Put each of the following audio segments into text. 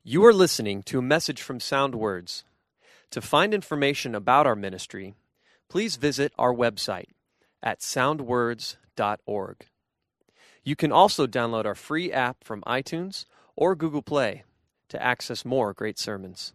You are listening to a message from Sound Words. To find information about our ministry, please visit our website at soundwords.org. You can also download our free app from iTunes or Google Play to access more great sermons.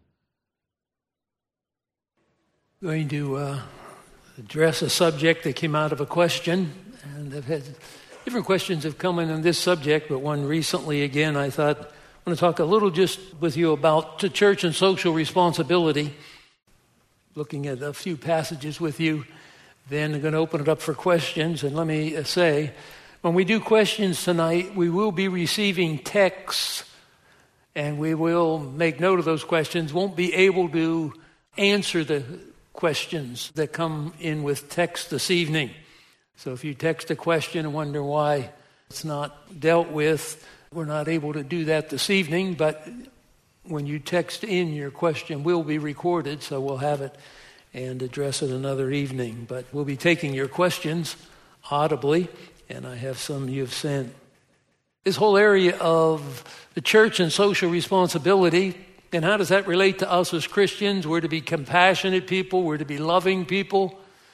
Going to address a subject that came out of a question, and I've had different questions have come in on this subject, but one recently again I thought I want to talk a little just with you about the church and social responsibility, looking at a few passages with you. Then I'm going to open it up for questions, and let me say, when we do questions tonight, we will be receiving texts, and we will make note of those questions. Won't be able to answer the questions that come in with text this evening. So if you text a question and wonder why it's not dealt with, we're not able to do that this evening, but when you text in your question will be recorded, so we'll have it and address it another evening. But we'll be taking your questions audibly, and I have some you've sent. This whole area of the church and social responsibility, and how does that relate to us as Christians? We're to be compassionate people. We're to be loving people.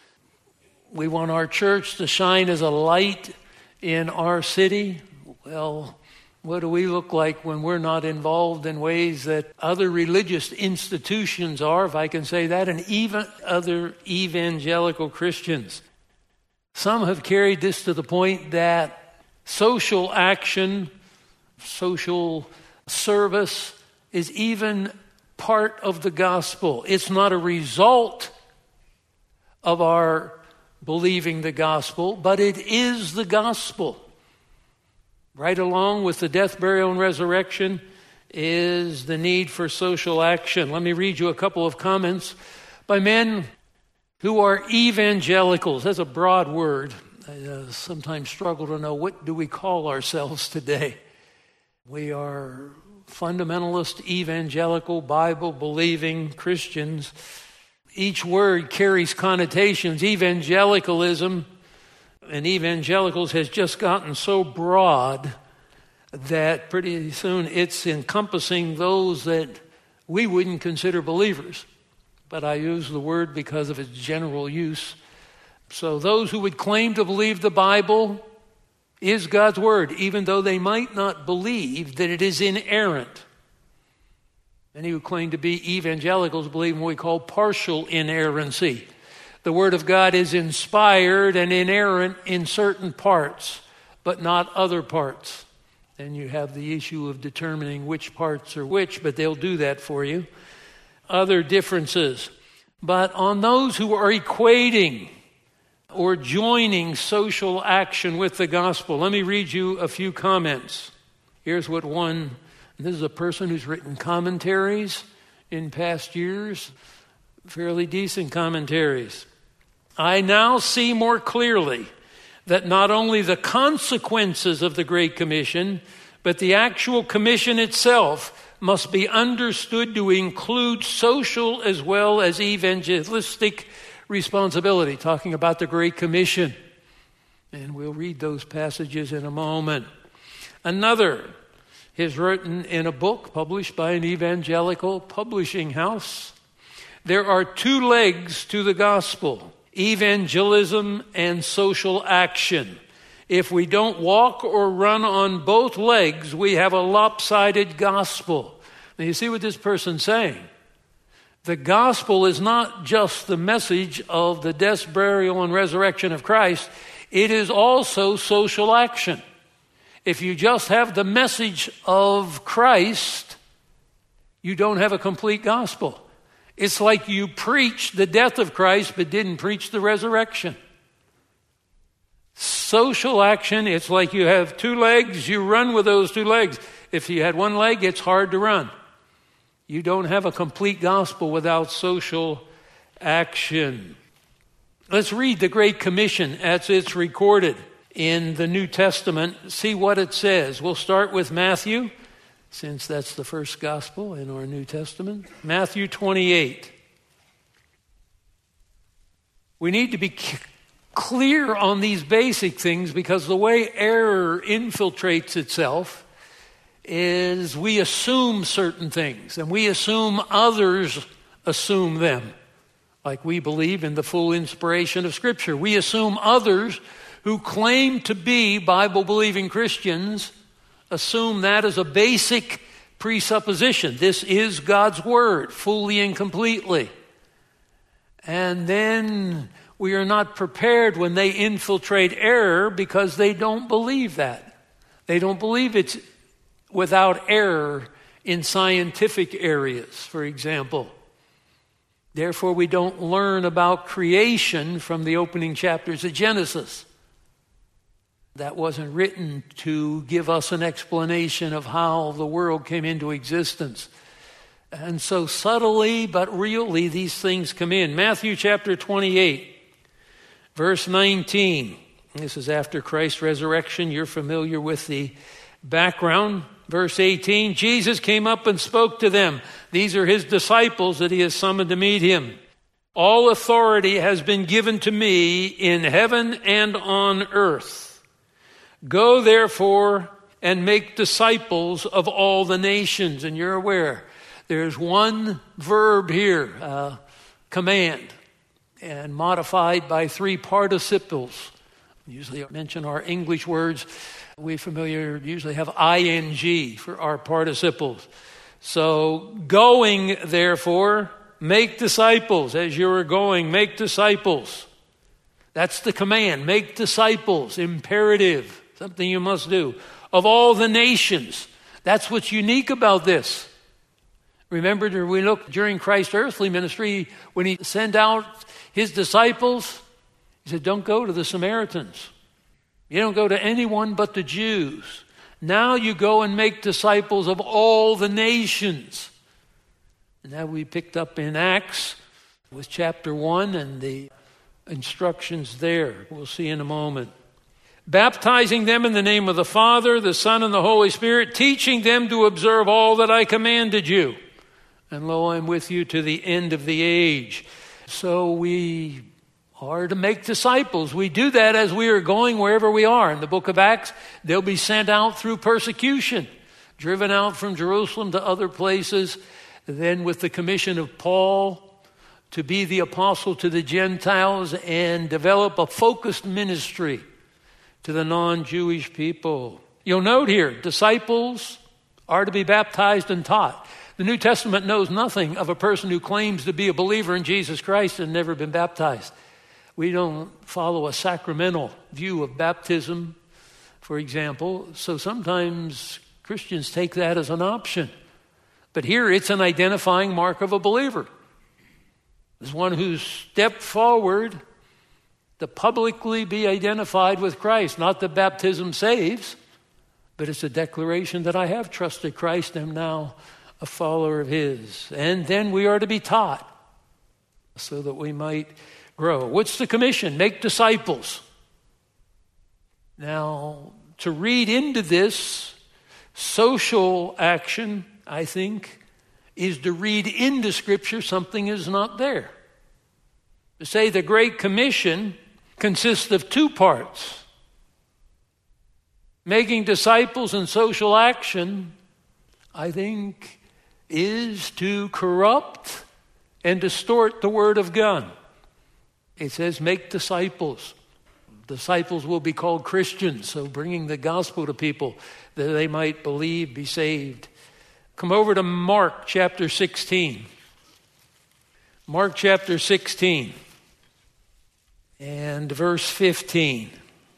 We want our church to shine as a light in our city. Well, what do we look like when we're not involved in ways that other religious institutions are, if I can say that, and even other evangelical Christians? Some have carried this to the point that social action, social service is even part of the gospel. It's not a result of our believing the gospel, but it is the gospel. Right along with the death, burial, and resurrection is the need for social action. Let me read you a couple of comments by men who are evangelicals. That's a broad word. I sometimes struggle to know, what do we call ourselves today? We are fundamentalist, evangelical, Bible-believing Christians. Each word carries connotations. Evangelicalism and evangelicals has just gotten so broad that pretty soon it's encompassing those that we wouldn't consider believers. But I use the word because of its general use. So those who would claim to believe the Bible is God's word, even though they might not believe that it is inerrant. Many who claim to be evangelicals believe in what we call partial inerrancy. The Word of God is inspired and inerrant in certain parts, but not other parts. And you have the issue of determining which parts are which, but they'll do that for you. Other differences. But on those who are equating or joining social action with the gospel, let me read you a few comments. Here's what one, this is a person who's written commentaries in past years, fairly decent commentaries. I now see more clearly that not only the consequences of the Great Commission, but the actual commission itself must be understood to include social as well as evangelistic responsibility, talking about the Great Commission. And we'll read those passages in a moment. Another is written in a book published by an evangelical publishing house. There are two legs to the gospel: evangelism and social action. If we don't walk or run on both legs, we have a lopsided gospel. Now you see what this person's saying. The gospel is not just the message of the death, burial, and resurrection of Christ. It is also social action. If you just have the message of Christ, you don't have a complete gospel. It's like you preached the death of Christ but didn't preach the resurrection. Social action, it's like you have two legs, you run with those two legs. If you had one leg, it's hard to run. You don't have a complete gospel without social action. Let's read the Great Commission as it's recorded in the New Testament. See what it says. We'll start with Matthew, since that's the first gospel in our New Testament. Matthew 28. We need to be clear on these basic things because the way error infiltrates itself is we assume certain things, and we assume others assume them. Like we believe in the full inspiration of Scripture. We assume others who claim to be Bible-believing Christians assume that as a basic presupposition. This is God's Word, fully and completely. And then we are not prepared when they infiltrate error because they don't believe that. They don't believe it's without error in scientific areas, for example. Therefore, we don't learn about creation from the opening chapters of Genesis. That wasn't written to give us an explanation of how the world came into existence. And so subtly but really these things come in. Matthew chapter 28, verse 19. This is after Christ's resurrection. You're familiar with the background. Verse 18, Jesus came up and spoke to them. These are his disciples that he has summoned to meet him. All authority has been given to me in heaven and on earth. Go therefore and make disciples of all the nations. And you're aware, there's one verb here, command, and modified by 3 participles. Usually I mention our English words. We usually have ing for our participles. So, going, therefore, make disciples. As you are going, make disciples. That's the command. Make disciples. Imperative. Something you must do. Of all the nations. That's what's unique about this. Remember, we looked during Christ's earthly ministry, when he sent out his disciples, he said, don't go to the Samaritans. You don't go to anyone but the Jews. Now you go and make disciples of all the nations. And that we picked up in Acts with chapter 1 and the instructions there. We'll see in a moment. Baptizing them in the name of the Father, the Son, and the Holy Spirit, teaching them to observe all that I commanded you. And lo, I'm with you to the end of the age. So we are to make disciples. We do that as we are going wherever we are. In the book of Acts, they'll be sent out through persecution, driven out from Jerusalem to other places. Then with the commission of Paul to be the apostle to the Gentiles and develop a focused ministry to the non-Jewish people. You'll note here, disciples are to be baptized and taught. The New Testament knows nothing of a person who claims to be a believer in Jesus Christ and never been baptized. We don't follow a sacramental view of baptism, for example. So sometimes Christians take that as an option. But here it's an identifying mark of a believer. It's one who's stepped forward to publicly be identified with Christ. Not that baptism saves, but it's a declaration that I have trusted Christ and am now a follower of his. And then we are to be taught so that we might grow. What's the commission? Make disciples. Now, to read into this social action, I think, is to read into Scripture something is not there. To say the Great Commission consists of 2 parts. Making disciples and social action, I think, is to corrupt and distort the Word of God. It says, make disciples. Disciples will be called Christians, so bringing the gospel to people that they might believe, be saved. Come over to Mark chapter 16. Mark chapter 16 and verse 15.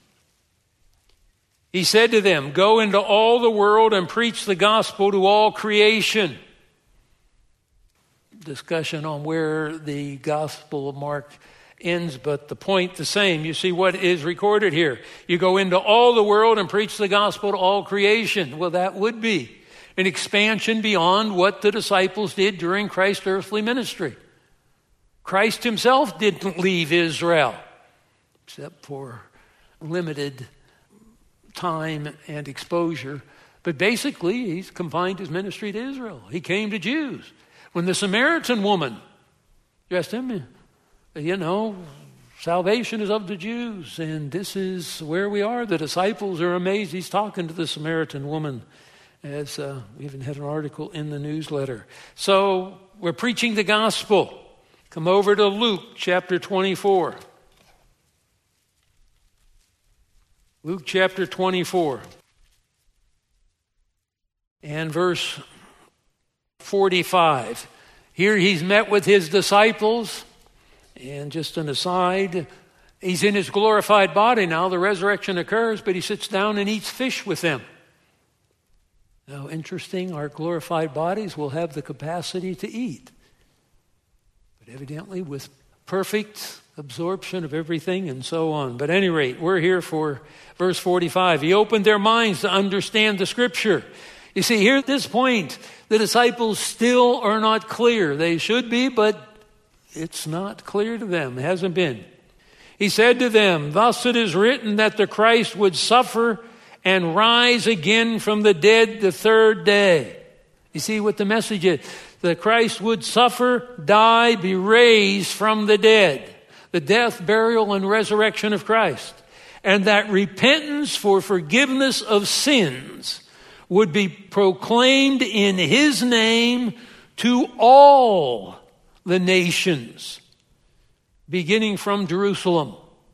He said to them, go into all the world and preach the gospel to all creation. Discussion on where the Gospel of Mark ends, but the point the same. You see what is recorded here. You go into all the world and preach the gospel to all creation. Well, that would be an expansion beyond what the disciples did during Christ's earthly ministry. Christ himself didn't leave Israel, except for limited time and exposure. But basically, he's confined his ministry to Israel. He came to Jews. When the Samaritan woman asked him, salvation is of the Jews, and this is where we are. The disciples are amazed. He's talking to the Samaritan woman as we even had an article in the newsletter. So we're preaching the gospel. Come over to Luke chapter 24. Luke chapter 24 and verse 45. Here he's met with his disciples, and just an aside, he's in his glorified body now. The resurrection occurs, but he sits down and eats fish with them. Now, interesting, our glorified bodies will have the capacity to eat, but evidently with perfect absorption of everything and so on. But at any rate, we're here for verse 45. He opened their minds to understand the Scripture. You see, here at this point, the disciples still are not clear. They should be, but it's not clear to them. It hasn't been. He said to them, "Thus it is written that the Christ would suffer and rise again from the dead the third day." You see what the message is? The Christ would suffer, die, be raised from the dead. The death, burial, and resurrection of Christ. And that repentance for forgiveness of sins would be proclaimed in His name to all the nations, beginning from Jerusalem.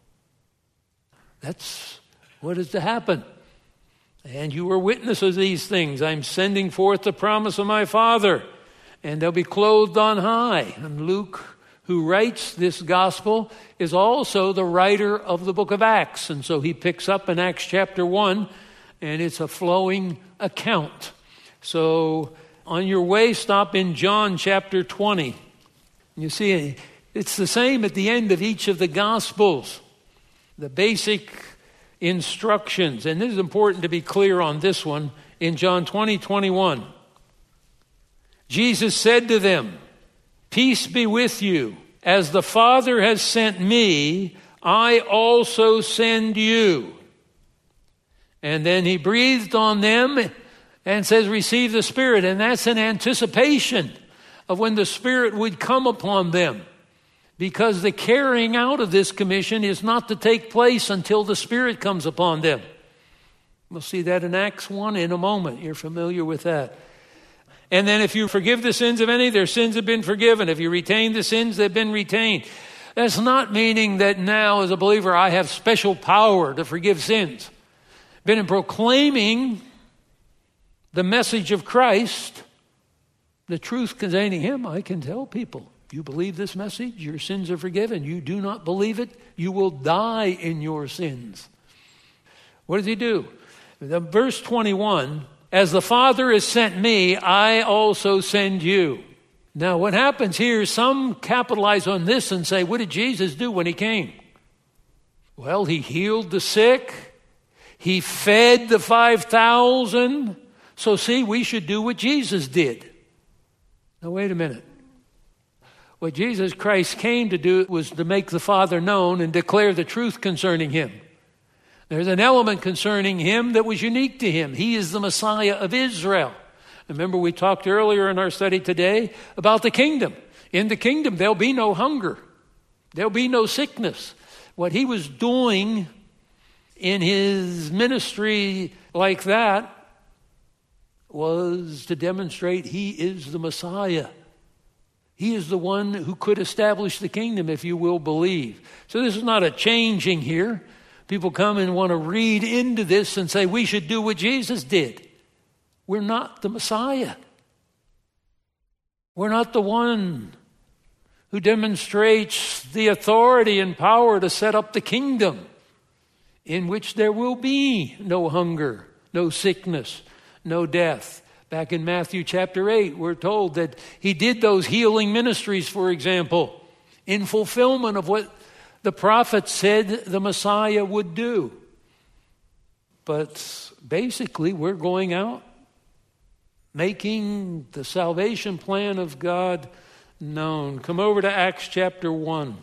That's what is to happen. And you are witnesses of these things. I'm sending forth the promise of my Father, and they'll be clothed on high. And Luke, who writes this gospel, is also the writer of the book of Acts. And so he picks up in Acts chapter 1, and it's a flowing account. So on your way, stop in John chapter 20. You see, it's the same at the end of each of the gospels. The basic instructions, and this is important to be clear on this one, in John 20:21. Jesus said to them, "Peace be with you. As the Father has sent me, I also send you." And then he breathed on them and says, "Receive the Spirit." And that's an anticipation of when the Spirit would come upon them. Because the carrying out of this commission is not to take place until the Spirit comes upon them. We'll see that in Acts 1 in a moment. You're familiar with that. And then if you forgive the sins of any, their sins have been forgiven. If you retain the sins, they've been retained. That's not meaning that now as a believer I have special power to forgive sins. But in proclaiming the message of Christ, the truth containing Him, I can tell people, you believe this message, your sins are forgiven. You do not believe it, you will die in your sins. What does he do? Verse 21, "As the Father has sent me, I also send you." Now what happens here, some capitalize on this and say, what did Jesus do when He came? Well, He healed the sick. He fed the 5,000. So see, we should do what Jesus did. Now wait a minute. What Jesus Christ came to do was to make the Father known and declare the truth concerning Him. There's an element concerning Him that was unique to Him. He is the Messiah of Israel. Remember, we talked earlier in our study today about the kingdom. In the kingdom, there'll be no hunger. There'll be no sickness. What He was doing in His ministry like that was to demonstrate He is the Messiah. He is the one who could establish the kingdom, if you will believe. So this is not a changing here. People come and want to read into this and say, we should do what Jesus did. We're not the Messiah. We're not the one who demonstrates the authority and power to set up the kingdom in which there will be no hunger, no sickness, no death. Back in Matthew chapter 8, we're told that He did those healing ministries, for example, in fulfillment of what the prophet said the Messiah would do. But basically, we're going out, making the salvation plan of God known. Come over to Acts chapter 1.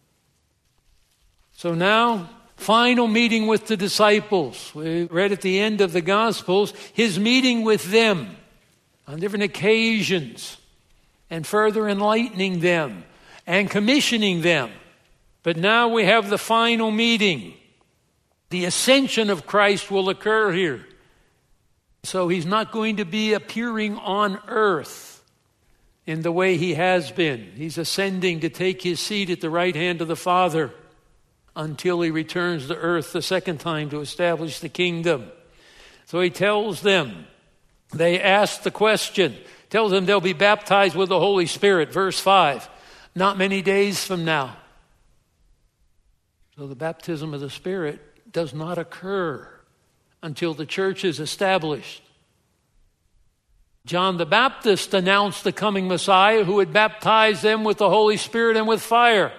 So now, final meeting with the disciples. We read at the end of the Gospels, His meeting with them on different occasions and further enlightening them and commissioning them. But now we have the final meeting. The ascension of Christ will occur here. So he's not going to be appearing on earth in the way he has been. He's ascending to take his seat at the right hand of the Father until he returns to earth the second time to establish the kingdom. So he tells them, they ask the question, tells them they'll be baptized with the Holy Spirit, verse 5, not many days from now. So the baptism of the Spirit does not occur until the church is established. John the Baptist announced the coming Messiah who would baptize them with the Holy Spirit and with fire.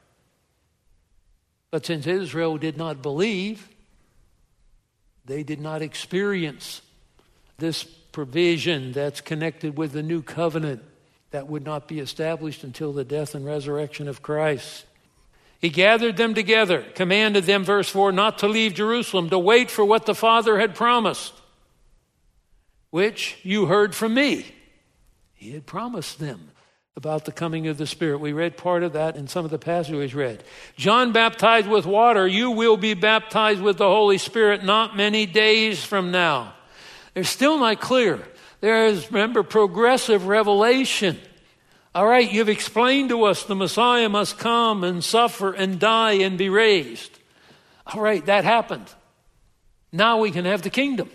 But since Israel did not believe, they did not experience this provision that's connected with the new covenant that would not be established until the death and resurrection of Christ. He gathered them together, commanded them, verse 4, not to leave Jerusalem, to wait for what the Father had promised, which you heard from me. He had promised them about the coming of the Spirit. We read part of that in some of the passages we read. John baptized with water. You will be baptized with the Holy Spirit not many days from now. They're still not clear. There is, remember, progressive revelation. All right, you've explained to us the Messiah must come and suffer and die and be raised. All right, that happened. Now we can have the kingdom.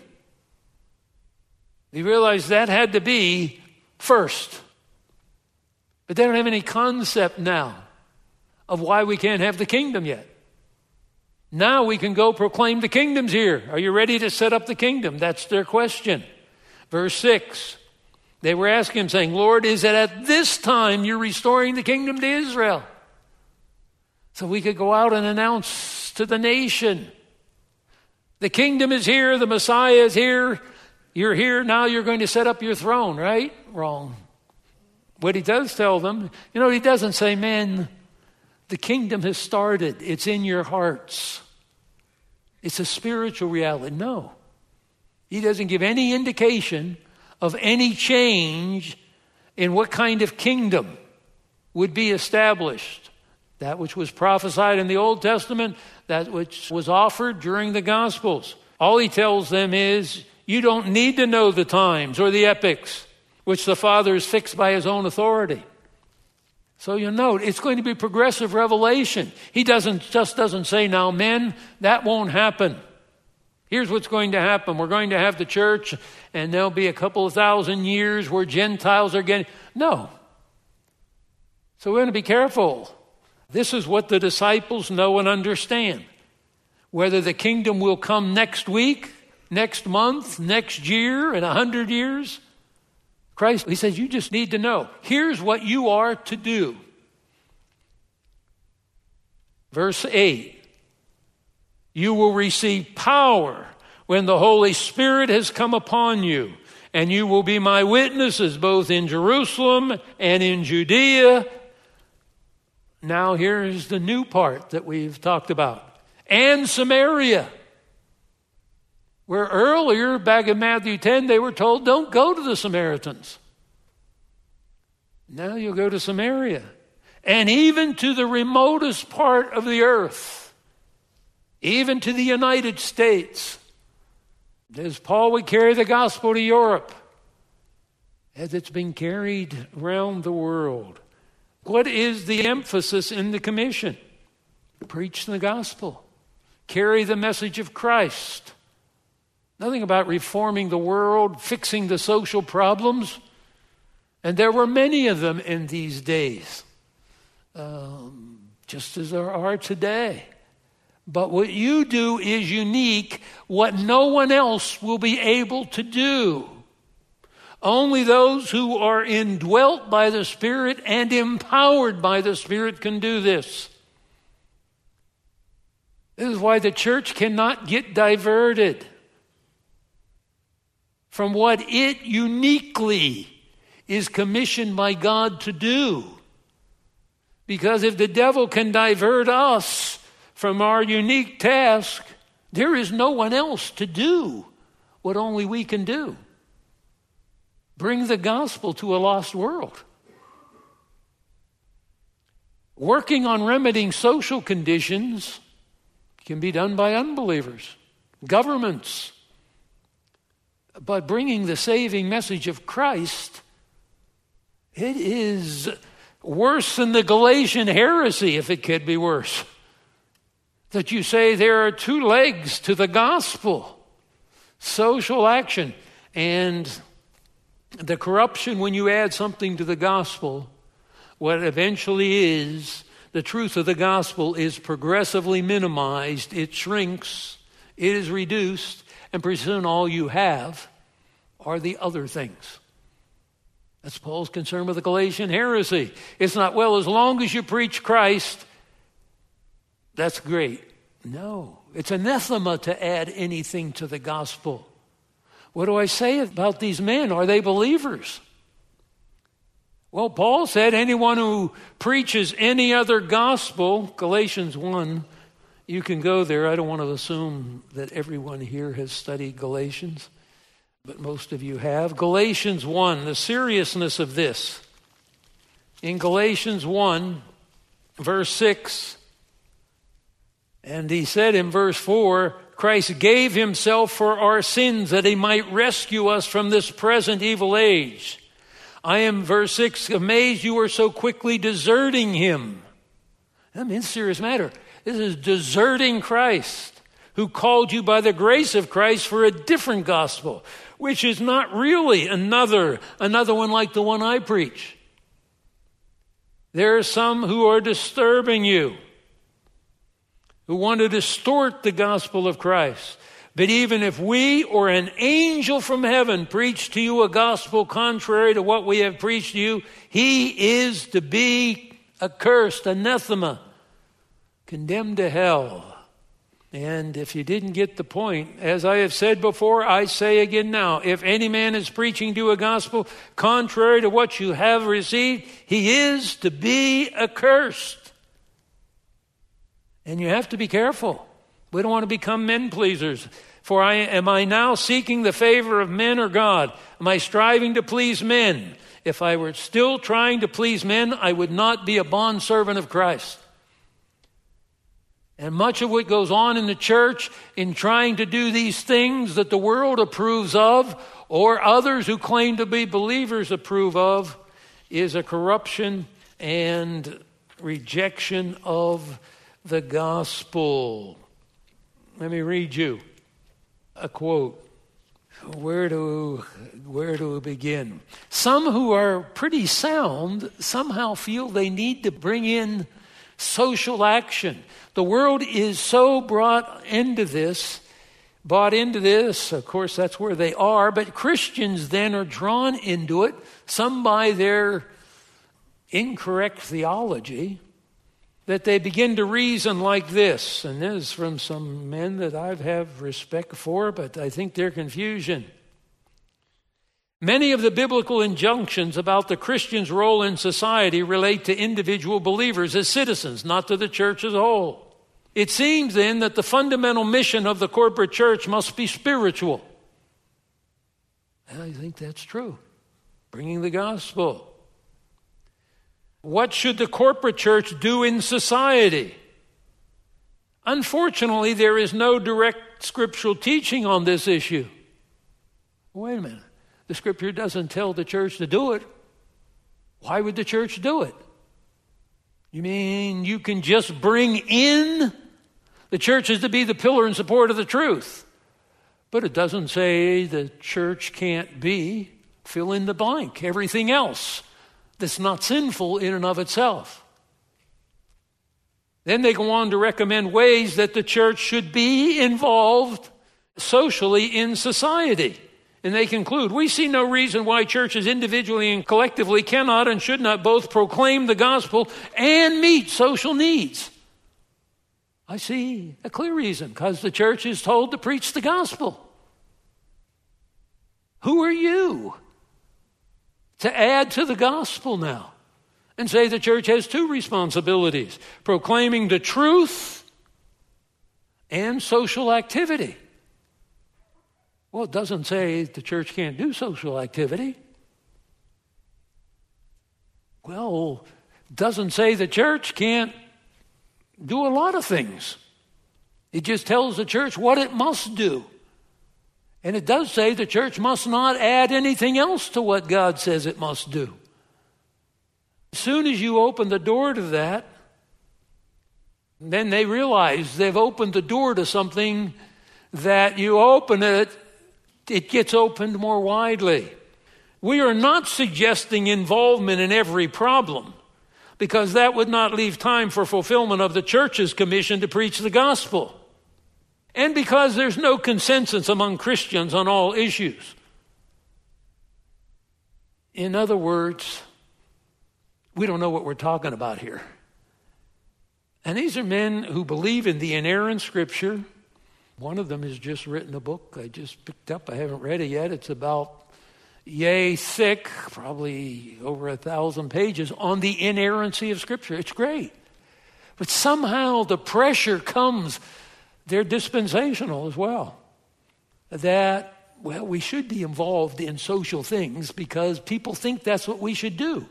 You realize that had to be first. But they don't have any concept now of why we can't have the kingdom yet. Now we can go proclaim the kingdom's here. Are you ready to set up the kingdom? That's their question. Verse 6. They were asking him, saying, Lord, is it at this time you're restoring the kingdom to Israel? So we could go out and announce to the nation, the kingdom is here, the Messiah is here, you're here, now you're going to set up your throne, right? Wrong. What he does tell them, he doesn't say, man, the kingdom has started. It's in your hearts. It's a spiritual reality. No. He doesn't give any indication of any change in what kind of kingdom would be established. That which was prophesied in the Old Testament, that which was offered during the Gospels. All he tells them is, you don't need to know the times or the epochs, which the Father has fixed by his own authority. So you note, it's going to be progressive revelation. He doesn't say, now men, that won't happen. Here's what's going to happen. We're going to have the church, and there'll be a couple of thousand years where Gentiles are getting... No. So we're going to be careful. This is what the disciples know and understand. Whether the kingdom will come next week, next month, next year, in 100 years. Christ, he says, you just need to know. Here's what you are to do. Verse 8. You will receive power when the Holy Spirit has come upon you, and you will be my witnesses both in Jerusalem and in Judea. Now here's the new part that we've talked about. And Samaria. Where earlier, back in Matthew 10, they were told, don't go to the Samaritans. Now you'll go to Samaria. And even to the remotest part of the earth. Even to the United States. As Paul would carry the gospel to Europe. As it's been carried around the world. What is the emphasis in the commission? Preach the gospel. Carry the message of Christ. Nothing about reforming the world, fixing the social problems. And there were many of them in these days. Just as there are today. But what you do is unique, what no one else will be able to do. Only those who are indwelt by the Spirit and empowered by the Spirit can do this. This is why the church cannot get diverted from what it uniquely is commissioned by God to do. Because if the devil can divert us from our unique task, there is no one else to do what only we can do. Bring the gospel to a lost world. Working on remedying social conditions can be done by unbelievers, governments. But bringing the saving message of Christ, it is worse than the Galatian heresy, if it could be worse. That you say there are two legs to the gospel: social action and the corruption when you add something to the gospel. What eventually is the truth of the gospel is progressively minimized. It shrinks, it is reduced, and pretty soon all you have are the other things. That's Paul's concern with the Galatian heresy. It's not, well, as long as you preach Christ, that's great. No, it's anathema to add anything to the gospel. What do I say about these men? Are they believers? Well, Paul said anyone who preaches any other gospel, Galatians 1, you can go there. I don't want to assume that everyone here has studied Galatians, but most of you have. Galatians 1, the seriousness of this. In Galatians 1, verse 6, and he said in verse 4, Christ gave himself for our sins that he might rescue us from this present evil age. I am, verse 6, amazed you are so quickly deserting him. I mean, it's a serious matter. This is deserting Christ, who called you by the grace of Christ for a different gospel, which is not really another one like the one I preach. There are some who are disturbing you, who want to distort the gospel of Christ. But even if we or an angel from heaven preach to you a gospel contrary to what we have preached to you, he is to be accursed, anathema, condemned to hell. And if you didn't get the point, as I have said before, I say again now, if any man is preaching to you a gospel contrary to what you have received, he is to be accursed. And you have to be careful. We don't want to become men pleasers. For am I now seeking the favor of men or God? Am I striving to please men? If I were still trying to please men, I would not be a bondservant of Christ. And much of what goes on in the church in trying to do these things that the world approves of, or others who claim to be believers approve of, is a corruption and rejection of the gospel. Let me read you a quote. Where do we begin? Some who are pretty sound somehow feel they need to bring in social action. The world is so bought into this. Of course, that's where they are. But Christians then are drawn into it, some by their incorrect theology, that they begin to reason like this. And this is from some men that I have respect for, but I think they're confusion. Many of the biblical injunctions about the Christian's role in society relate to individual believers as citizens, not to the church as a whole. It seems then that the fundamental mission of the corporate church must be spiritual. And I think that's true. Bringing the gospel. What should the corporate church do in society? Unfortunately, there is no direct scriptural teaching on this issue. Wait a minute. The scripture doesn't tell the church to do it. Why would the church do it? You mean you can just bring in? The church is to be the pillar and support of the truth. But it doesn't say the church can't be, fill in the blank, everything else that's not sinful in and of itself. Then they go on to recommend ways that the church should be involved socially in society. And they conclude, we see no reason why churches individually and collectively cannot and should not both proclaim the gospel and meet social needs. I see a clear reason, because the church is told to preach the gospel. Who are you to add to the gospel now and say the church has two responsibilities: proclaiming the truth and social activity? Well, it doesn't say the church can't do social activity. Well, it doesn't say the church can't do a lot of things. It just tells the church what it must do. And it does say the church must not add anything else to what God says it must do. As soon as you open the door to that, then they realize they've opened the door to something that you open it, it gets opened more widely. We are not suggesting involvement in every problem, because that would not leave time for fulfillment of the church's commission to preach the gospel. And because there's no consensus among Christians on all issues. In other words, we don't know what we're talking about here. And these are men who believe in the inerrant Scripture. One of them has just written a book I just picked up. I haven't read it yet. It's about yay thick, probably over 1,000 pages, on the inerrancy of Scripture. It's great. But somehow the pressure comes, they're dispensational as well, that, well, we should be involved in social things because people think that's what we should do.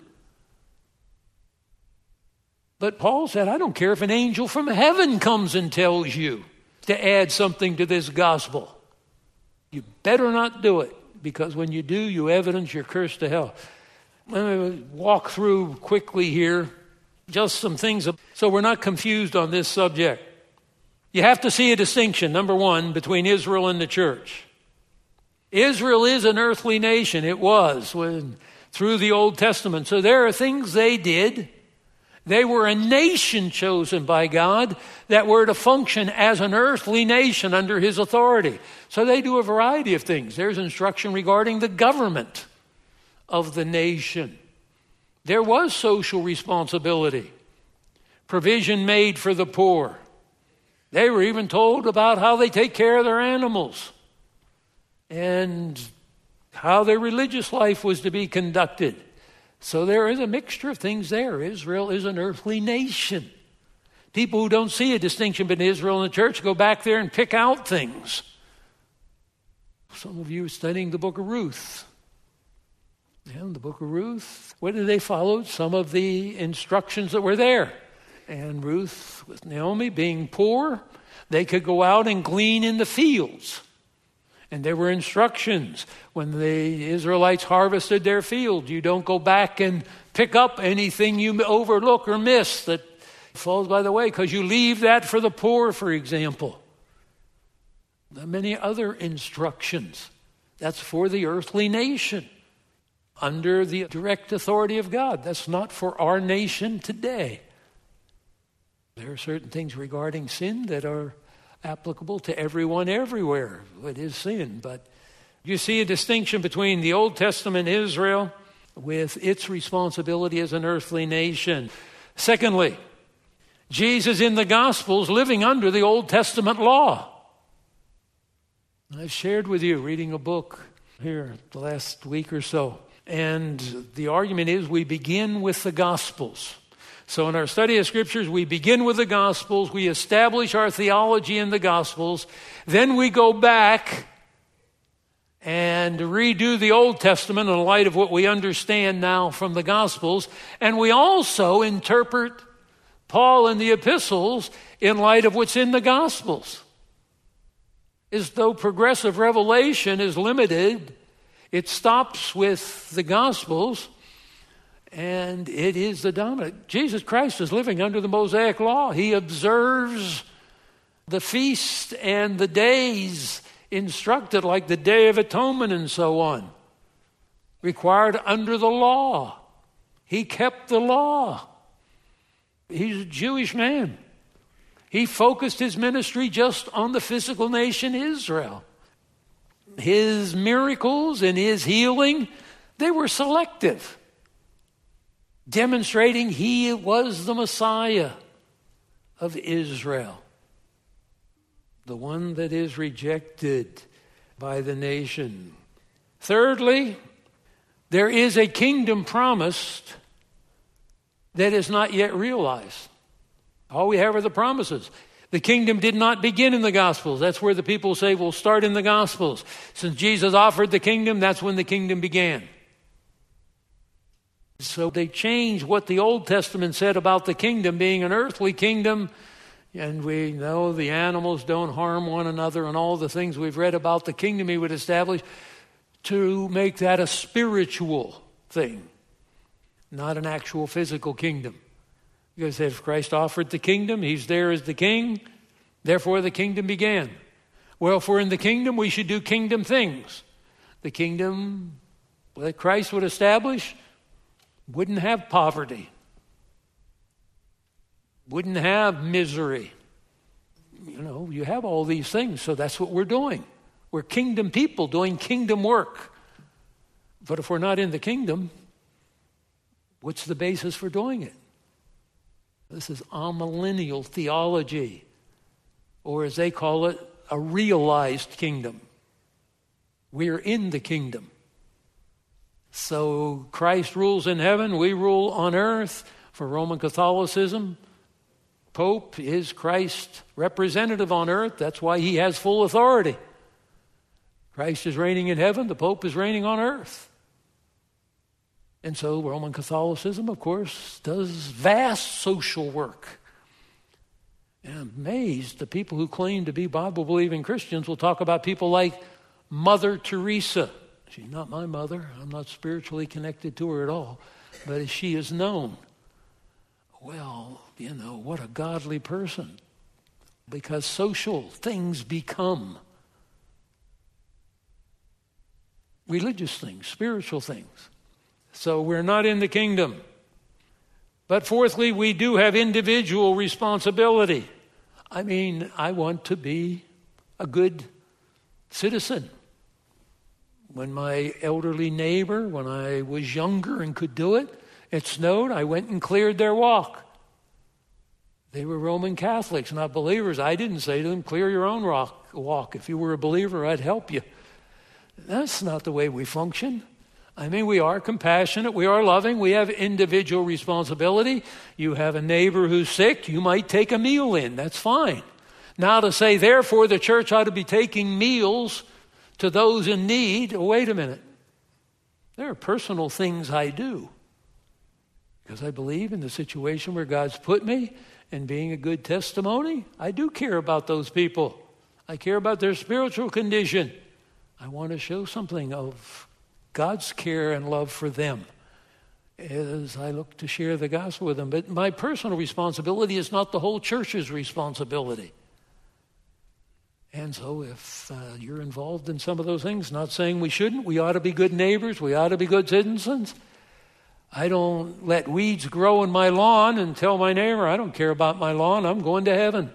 But Paul said, I don't care if an angel from heaven comes and tells you to add something to this gospel. You better not do it, because when you do, you evidence you're cursed to hell. Let me walk through quickly here just some things so we're not confused on this subject. You have to see a distinction, number one, between Israel and the church. Israel is an earthly nation. It was through the Old Testament. So there are things they did. They were a nation chosen by God that were to function as an earthly nation under His authority. So they do a variety of things. There's instruction regarding the government of the nation. There was social responsibility, provision made for the poor. They were even told about how they take care of their animals and how their religious life was to be conducted. So there is a mixture of things there. Israel is an earthly nation. People who don't see a distinction between Israel and the church go back there and pick out things. Some of you are studying the book of Ruth. And the book of Ruth, what did they follow? Some of the instructions that were there. And Ruth, with Naomi being poor, they could go out and glean in the fields. And there were instructions. When the Israelites harvested their field, you don't go back and pick up anything you overlook or miss that falls by the way, because you leave that for the poor, for example. There are many other instructions. That's for the earthly nation under the direct authority of God. That's not for our nation today. There are certain things regarding sin that are applicable to everyone everywhere. It is sin, but you see a distinction between the Old Testament Israel with its responsibility as an earthly nation. Secondly, Jesus in the Gospels living under the Old Testament law. I've shared with you reading a book here the last week or so, and the argument is we begin with the Gospels. So in our study of Scriptures, we begin with the Gospels, we establish our theology in the Gospels, then we go back and redo the Old Testament in light of what we understand now from the Gospels, and we also interpret Paul and the epistles in light of what's in the Gospels. As though progressive revelation is limited, it stops with the Gospels, and it is the dominant. Jesus Christ is living under the Mosaic law. He observes the feast and the days instructed, like the Day of Atonement and so on, required under the law. He kept the law. He's a Jewish man. He focused his ministry just on the physical nation Israel. His miracles and his healing, they were selective, demonstrating he was the Messiah of Israel, the one that is rejected by the nation. Thirdly, there is a kingdom promised that is not yet realized. All we have are the promises. The kingdom did not begin in the Gospels. That's where the people say, we'll start in the Gospels. Since Jesus offered the kingdom, that's when the kingdom began. So they changed what the Old Testament said about the kingdom being an earthly kingdom and we know the animals don't harm one another and all the things we've read about the kingdom he would establish, to make that a spiritual thing, not an actual physical kingdom. Because if Christ offered the kingdom, he's there as the king, therefore the kingdom began. Well, if we're in the kingdom, we should do kingdom things. The kingdom that Christ would establish wouldn't have poverty, wouldn't have misery. You have all these things, so that's what we're doing. We're kingdom people doing kingdom work. But if we're not in the kingdom, what's the basis for doing it? This is amillennial theology, or as they call it, a realized kingdom. We're in the kingdom. So Christ rules in heaven, we rule on earth. For Roman Catholicism, Pope is Christ's representative on earth. That's why he has full authority. Christ is reigning in heaven, the Pope is reigning on earth. And so Roman Catholicism, of course, does vast social work. And I'm amazed the people who claim to be Bible-believing Christians will talk about people like Mother Teresa. She's not my mother. I'm not spiritually connected to her at all. But she is known. Well, what a godly person. Because social things become religious things, spiritual things. So we're not in the kingdom. But fourthly, we do have individual responsibility. I want to be a good citizen. When my elderly neighbor, when I was younger and could do it, it snowed, I went and cleared their walk. They were Roman Catholics, not believers. I didn't say to them, clear your own walk. If you were a believer, I'd help you. That's not the way we function. We are compassionate, we are loving, we have individual responsibility. You have a neighbor who's sick, you might take a meal in, that's fine. Now to say, therefore, the church ought to be taking meals to those in need, wait a minute. There are personal things I do because I believe in the situation where God's put me and being a good testimony. I do care about those people. I care about their spiritual condition. I want to show something of God's care and love for them as I look to share the gospel with them. But my personal responsibility is not the whole church's responsibility. And so if you're involved in some of those things, not saying we shouldn't, we ought to be good neighbors, we ought to be good citizens. I don't let weeds grow in my lawn and tell my neighbor, I don't care about my lawn, I'm going to heaven.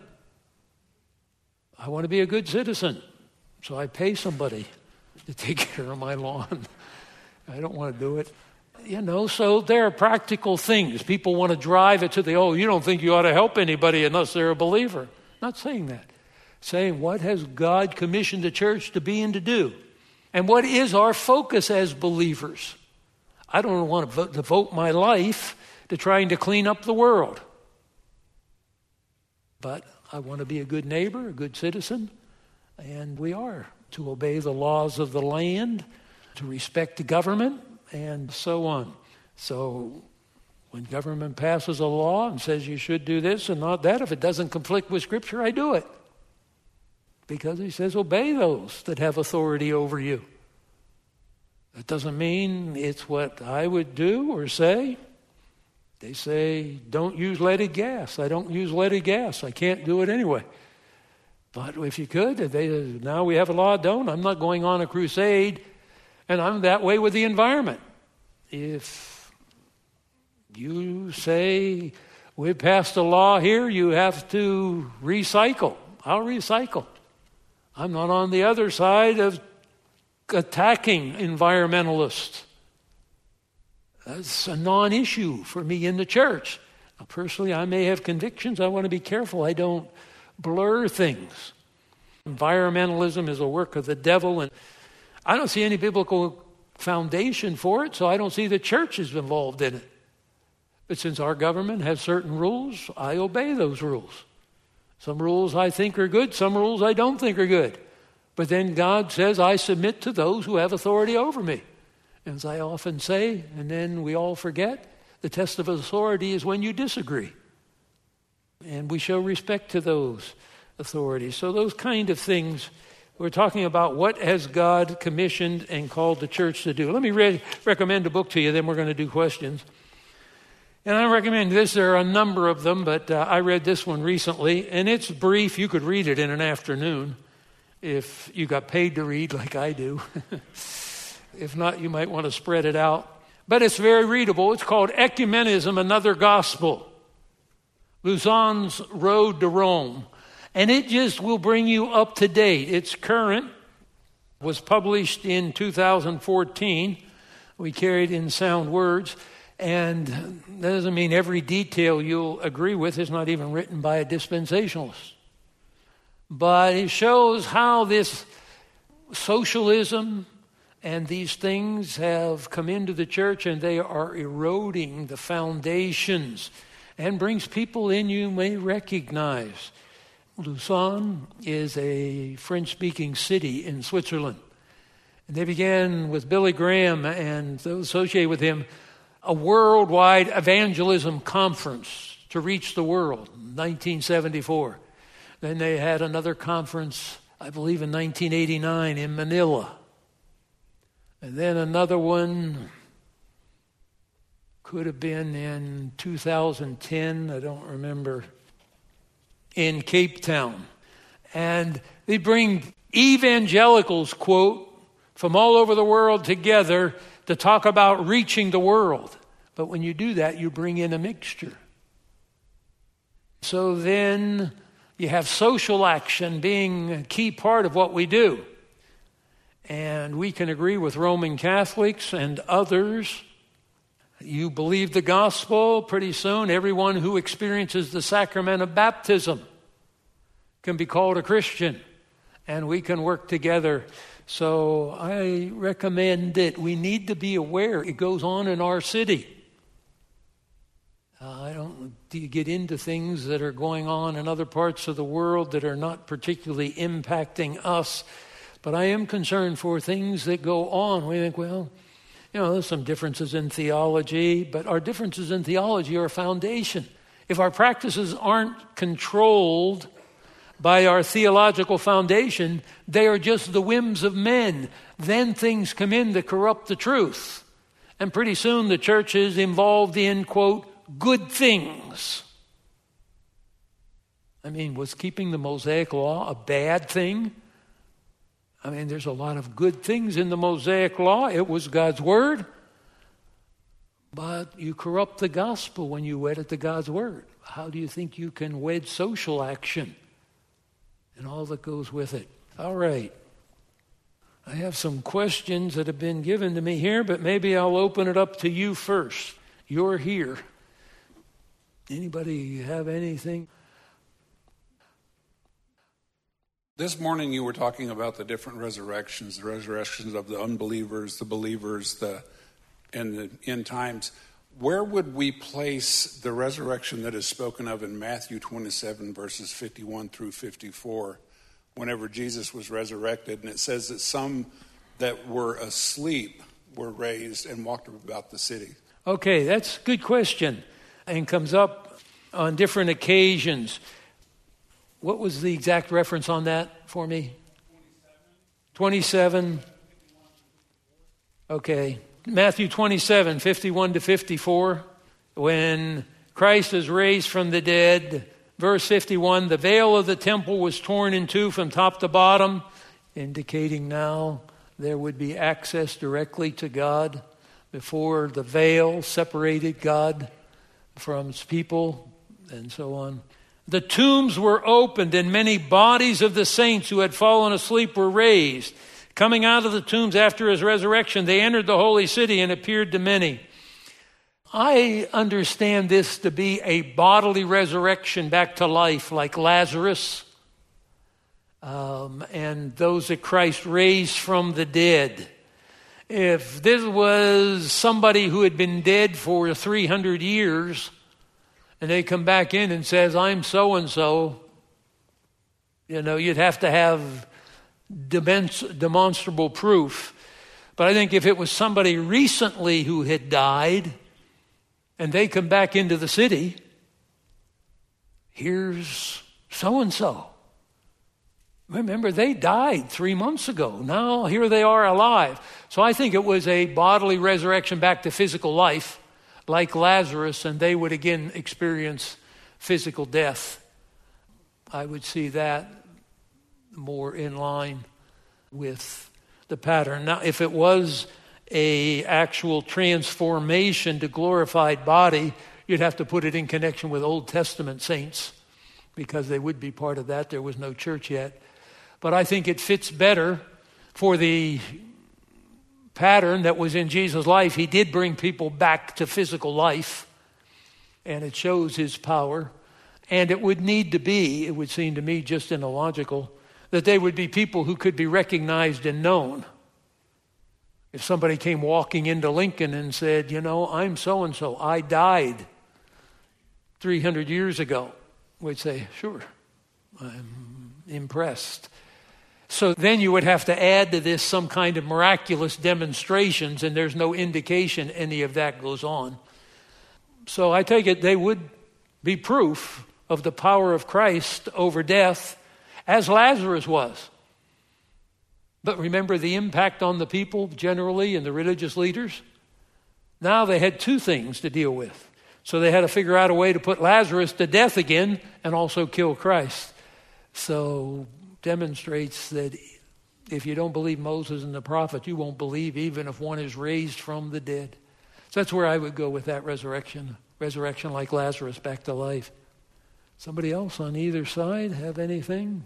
I want to be a good citizen, so I pay somebody to take care of my lawn. I don't want to do it. So there are practical things. People want to drive it to you don't think you ought to help anybody unless they're a believer. Not saying that. Saying what has God commissioned the church to be and to do? And what is our focus as believers? I don't want to devote my life to trying to clean up the world. But I want to be a good neighbor, a good citizen, and we are to obey the laws of the land, to respect the government, and so on. So when government passes a law and says you should do this and not that, if it doesn't conflict with Scripture, I do it. Because he says, obey those that have authority over you. That doesn't mean it's what I would do or say. They say, don't use leaded gas. I don't use leaded gas. I can't do it anyway. But if you could, now we have a law, don't. I'm not going on a crusade, and I'm that way with the environment. If you say, we've passed a law here, you have to recycle, I'll recycle. I'm not on the other side of attacking environmentalists. That's a non-issue for me in the church. Now, personally, I may have convictions. I want to be careful I don't blur things. Environmentalism is a work of the devil, and I don't see any biblical foundation for it, so I don't see the church is involved in it. But since our government has certain rules, I obey those rules. Some rules I think are good, some rules I don't think are good. But then God says, I submit to those who have authority over me. As I often say, and then we all forget, the test of authority is when you disagree. and we show respect to those authorities. So those kind of things, we're talking about what has God commissioned and called the church to do. Let me recommend a book to you, then we're going to do questions. And I recommend this. There are a number of them, but I read this one recently, and it's brief. You could read it in an afternoon if you got paid to read like I do. If not, you might want to spread it out. But it's very readable. It's called Ecumenism, Another Gospel. Lausanne's Road to Rome. And it just will bring you up to date. It's current. Was published in 2014. We carried in Sound Words. And that doesn't mean every detail you'll agree with. It's not even written by a dispensationalist. But it shows how this socialism and these things have come into the church, and they are eroding the foundations and brings people in you may recognize. Lausanne is a French-speaking city in Switzerland. And they began with Billy Graham and those associated with him a worldwide evangelism conference to reach the world in 1974. Then they had another conference, I believe in 1989 in Manila. And then another one could have been in 2010, I don't remember, in Cape Town. And they bring evangelicals, quote, from all over the world together to talk about reaching the world. But when you do that, you bring in a mixture. So then you have social action being a key part of what we do. And we can agree with Roman Catholics and others. You believe the gospel, pretty soon everyone who experiences the sacrament of baptism can be called a Christian. And we can work together. So I recommend it. We need to be aware it goes on in our city. I don't get into things that are going on in other parts of the world that are not particularly impacting us. But I am concerned for things that go on. We think, well, there's some differences in theology, but our differences in theology are a foundation. If our practices aren't controlled by our theological foundation, they are just the whims of men. Then things come in that corrupt the truth. And pretty soon the church is involved in, quote, good things. Was keeping the Mosaic Law a bad thing? There's a lot of good things in the Mosaic Law. It was God's Word. But you corrupt the gospel when you wed it to God's Word. How do you think you can wed social action and all that goes with it? All right. I have some questions that have been given to me here, but maybe I'll open it up to you first. You're here. Anybody have anything? This morning you were talking about the different resurrections, the resurrections of the unbelievers, the believers, and the end times. Where would we place the resurrection that is spoken of in Matthew 27, verses 51 through 54, whenever Jesus was resurrected? And it says that some that were asleep were raised and walked about the city. Okay, that's a good question and comes up on different occasions. What was the exact reference on that for me? 27. Okay. Matthew 27, 51 to 54. When Christ is raised from the dead, verse 51, the veil of the temple was torn in two from top to bottom, indicating now there would be access directly to God. Before the veil separated God from his people, and so on. The tombs were opened, and many bodies of the saints who had fallen asleep were raised. Coming out of the tombs after his resurrection, they entered the holy city and appeared to many. I understand this to be a bodily resurrection back to life, like Lazarus and those that Christ raised from the dead. If this was somebody who had been dead for 300 years, and they come back in and says, I'm so-and-so, you'd have to have demonstrable proof. But I think if it was somebody recently who had died, and they come back into the city, here's so-and-so. Remember, they died 3 months ago. Now here they are alive. So I think it was a bodily resurrection back to physical life, like Lazarus, and they would again experience physical death. I would see that more in line with the pattern. Now, if it was a actual transformation to glorified body, you'd have to put it in connection with Old Testament saints, because they would be part of that. There was no church yet. But I think it fits better for the pattern that was in Jesus' life. He did bring people back to physical life, and it shows his power. And it would need to be, it would seem to me just illogical, that they would be people who could be recognized and known. If somebody came walking into Lincoln and said, I'm so-and-so, I died 300 years ago, we'd say, sure, I'm impressed. So then you would have to add to this some kind of miraculous demonstrations, and there's no indication any of that goes on. So I take it they would be proof of the power of Christ over death, as Lazarus was. But remember the impact on the people generally and the religious leaders? Now they had two things to deal with. So they had to figure out a way to put Lazarus to death again and also kill Christ. So demonstrates that if you don't believe Moses and the prophet, you won't believe even if one is raised from the dead. So that's where I would go with that resurrection like Lazarus back to life. Somebody else on either side have anything?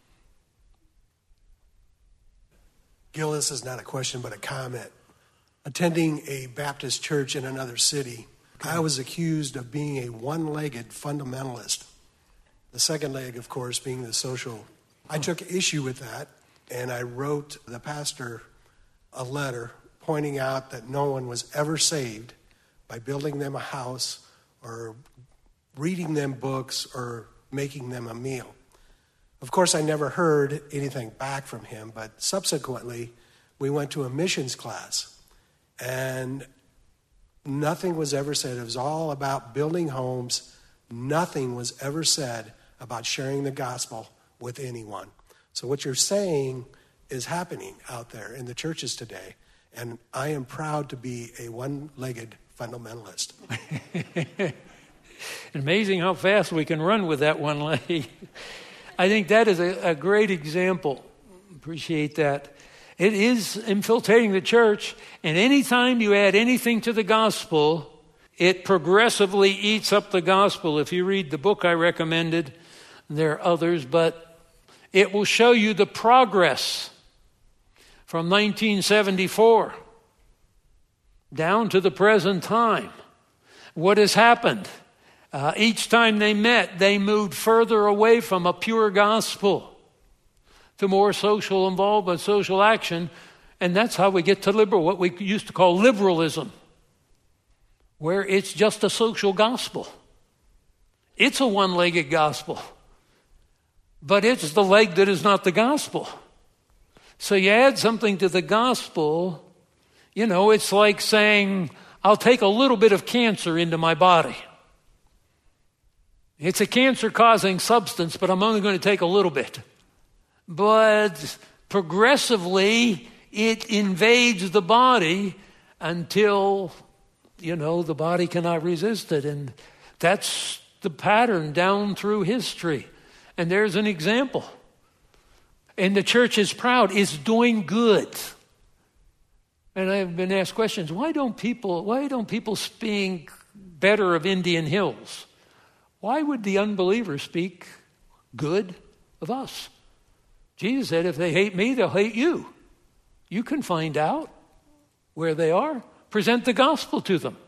Gil, this is not a question but a comment. Attending a Baptist church in another city, I was accused of being a one-legged fundamentalist. The second leg, of course, being the social. I took issue with that, and I wrote the pastor a letter pointing out that no one was ever saved by building them a house or reading them books or making them a meal. Of course, I never heard anything back from him, but subsequently we went to a missions class, and nothing was ever said. It was all about building homes. Nothing was ever said about sharing the gospel with anyone. So what you're saying is happening out there in the churches today, and I am proud to be a one-legged fundamentalist. Amazing how fast we can run with that one leg. I think that is a great example. Appreciate that. It is infiltrating the church, and anytime you add anything to the gospel, it progressively eats up the gospel. If you read the book I recommended, there are others, but it will show you the progress from 1974 down to the present time. What has happened? Each time they met, they moved further away from a pure gospel to more social involvement, social action, and that's how we get to what we used to call liberalism, where it's just a social gospel. It's a one-legged gospel, but it's the leg that is not the gospel. So you add something to the gospel, it's like saying, I'll take a little bit of cancer into my body. It's a cancer-causing substance, but I'm only going to take a little bit. But progressively, it invades the body until, the body cannot resist it. And that's the pattern down through history. And there's an example. And the church is proud, is doing good. And I've been asked questions, why don't people speak better of Indian Hills? Why would the unbelievers speak good of us? Jesus said, if they hate me, they'll hate you. You can find out where they are. Present the gospel to them.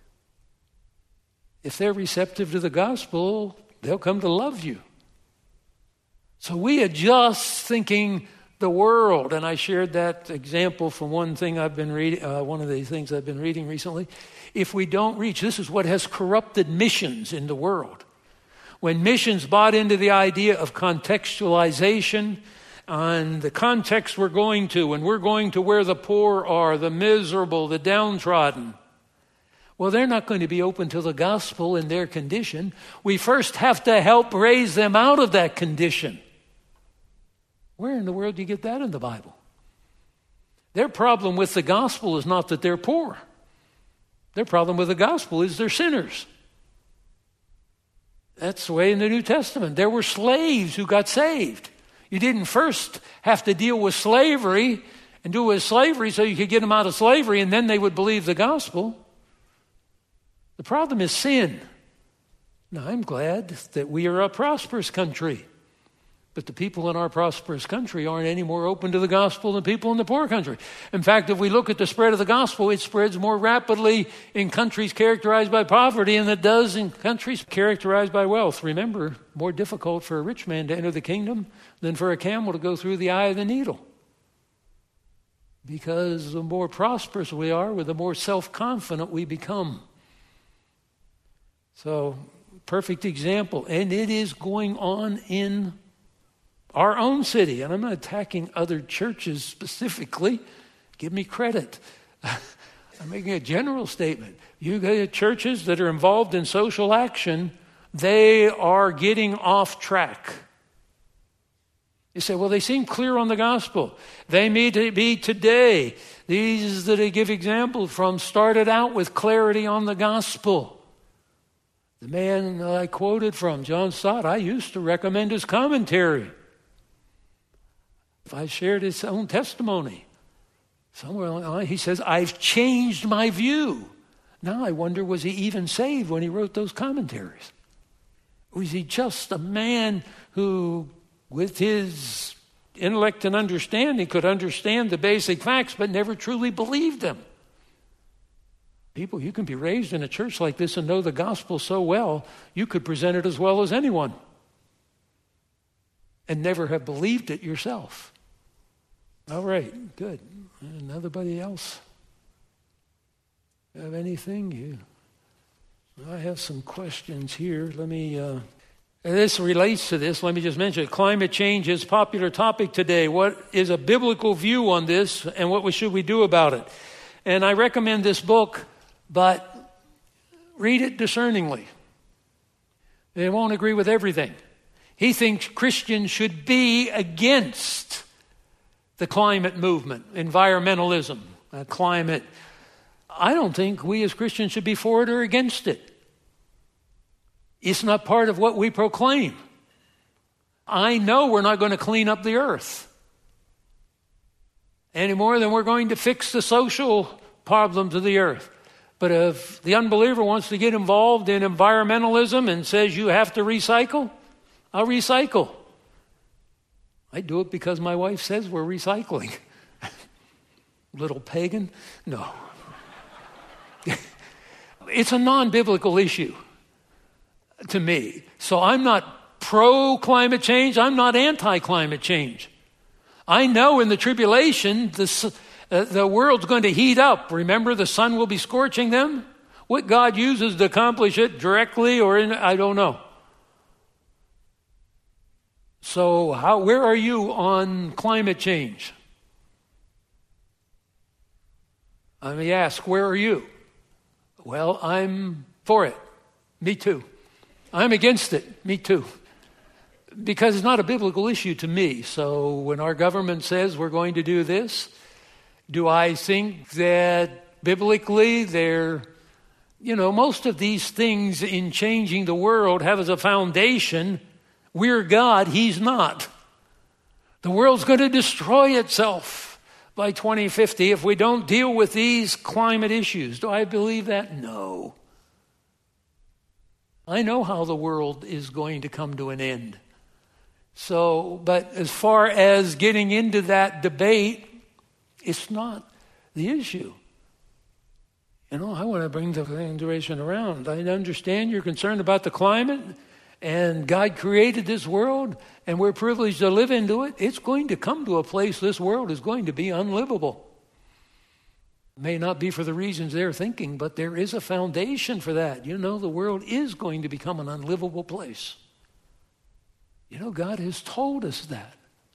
If they're receptive to the gospel, they'll come to love you. So we adjust thinking the world, and I shared that example from one thing I've been reading, one of the things I've been reading recently. If we don't reach, this is what has corrupted missions in the world. When missions bought into the idea of contextualization and the context we're going to, and we're going to where the poor are, the miserable, the downtrodden. Well, they're not going to be open to the gospel in their condition. We first have to help raise them out of that condition. Where in the world do you get that in the Bible? Their problem with the gospel is not that they're poor. Their problem with the gospel is they're sinners. That's the way in the New Testament. There were slaves who got saved. You didn't first have to deal with slavery and do with slavery so you could get them out of slavery and then they would believe the gospel. The problem is sin. Now, I'm glad that we are a prosperous country. But the people in our prosperous country aren't any more open to the gospel than people in the poor country. In fact, if we look at the spread of the gospel, it spreads more rapidly in countries characterized by poverty than it does in countries characterized by wealth. Remember, more difficult for a rich man to enter the kingdom than for a camel to go through the eye of the needle. Because the more prosperous we are, the more self-confident we become. So, perfect example. And it is going on in our own city, and I'm not attacking other churches specifically. Give me credit. I'm making a general statement. You get churches that are involved in social action, they are getting off track. You say, well, they seem clear on the gospel. They may be today. These that I give examples from started out with clarity on the gospel. The man I quoted from, John Stott, I used to recommend his commentary. I shared his own testimony. Somewhere along the line, he says, I've changed my view. Now I wonder, was he even saved when he wrote those commentaries? Was he just a man who, with his intellect and understanding, could understand the basic facts but never truly believed them? People, you can be raised in a church like this and know the gospel so well, you could present it as well as anyone and never have believed it yourself. All right, good. Anybody else have anything? I have some questions here. Let me, this relates to this. Let me just mention it. Climate change is a popular topic today. What is a biblical view on this and what should we do about it? And I recommend this book, but read it discerningly. They won't agree with everything. He thinks Christians should be against the climate movement, environmentalism, climate. I don't think we as Christians should be for it or against it. It's not part of what we proclaim. I know we're not going to clean up the earth any more than we're going to fix the social problems of the earth. But if the unbeliever wants to get involved in environmentalism and says you have to recycle, I'll recycle. I do it because my wife says we're recycling. Little pagan? No. It's a non-biblical issue to me. So I'm not pro-climate change. I'm not anti-climate change. I know in the tribulation, the world's going to heat up. Remember, the sun will be scorching them. What God uses to accomplish it directly or I don't know. So where are you on climate change? Let me ask, where are you? Well, I'm for it. Me too. I'm against it. Me too. Because it's not a biblical issue to me. So when our government says we're going to do this, do I think that biblically most of these things in changing the world have as a foundation, we're God, He's not. The world's going to destroy itself by 2050 if we don't deal with these climate issues. Do I believe that? No. I know how the world is going to come to an end. But as far as getting into that debate, it's not the issue. I want to bring the consideration around. I understand you're concerned about the climate, and God created this world, and we're privileged to live into it. It's going to come to a place this world is going to be unlivable. It may not be for the reasons they're thinking, but there is a foundation for that. The world is going to become an unlivable place. God has told us that.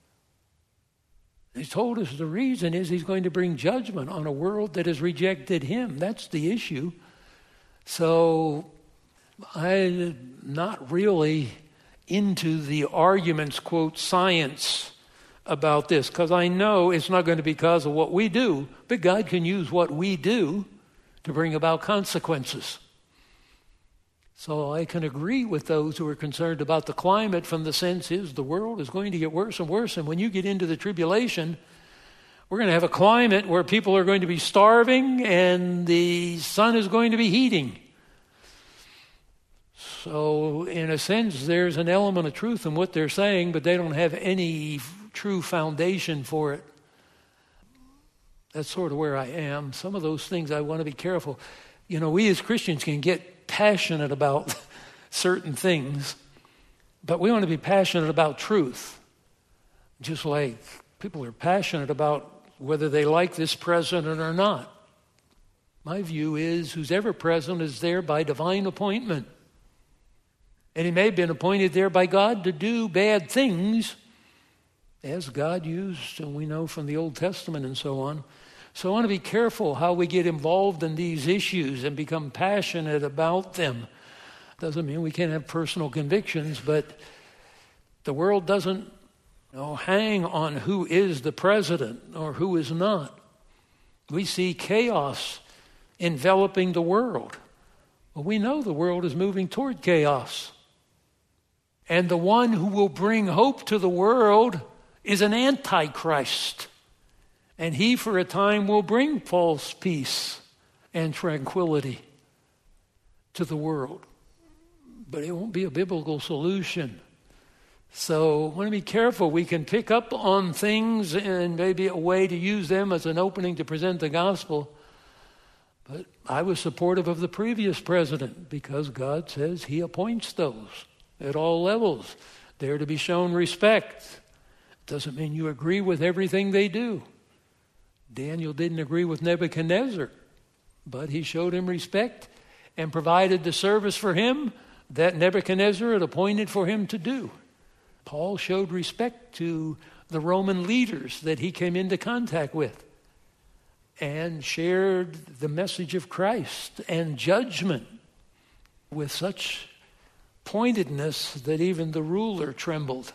He's told us the reason is He's going to bring judgment on a world that has rejected Him. That's the issue. So I'm not really into the arguments, quote, science about this, because I know it's not going to be because of what we do, but God can use what we do to bring about consequences. So I can agree with those who are concerned about the climate from the sense is the world is going to get worse and worse, and when you get into the tribulation, we're going to have a climate where people are going to be starving and the sun is going to be heating. So in a sense, there's an element of truth in what they're saying, but they don't have any true foundation for it. That's sort of where I am. Some of those things I want to be careful. You know, we as Christians can get passionate about certain things, but we want to be passionate about truth. Just like people are passionate about whether they like this president or not. My view is who's ever president is there by divine appointment. And he may have been appointed there by God to do bad things, as God used, and we know from the Old Testament and so on. So I want to be careful how we get involved in these issues and become passionate about them. Doesn't mean we can't have personal convictions, but the world doesn't hang on who is the president or who is not. We see chaos enveloping the world. Well, we know the world is moving toward chaos. And the one who will bring hope to the world is an antichrist. And he, for a time, will bring false peace and tranquility to the world. But it won't be a biblical solution. So I want to be careful. We can pick up on things and maybe a way to use them as an opening to present the gospel. But I was supportive of the previous president because God says he appoints those at all levels. They're to be shown respect. Doesn't mean you agree with everything they do. Daniel didn't agree with Nebuchadnezzar, but he showed him respect and provided the service for him that Nebuchadnezzar had appointed for him to do. Paul showed respect to the Roman leaders that he came into contact with and shared the message of Christ and judgment with such pointedness that even the ruler trembled.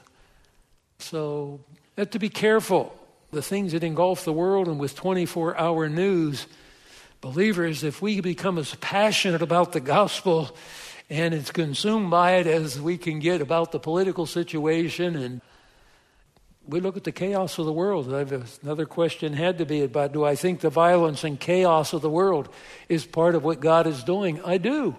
So we have to be careful. The things that engulf the world and with 24-hour news, believers, if we become as passionate about the gospel and it's consumed by it as we can get about the political situation, and we look at the chaos of the world. Another question had to be about, do I think the violence and chaos of the world is part of what God is doing? I do.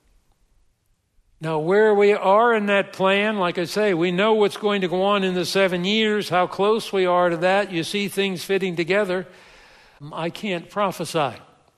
Now, where we are in that plan, like I say, we know what's going to go on in the 7 years, how close we are to that. You see things fitting together. I can't prophesy.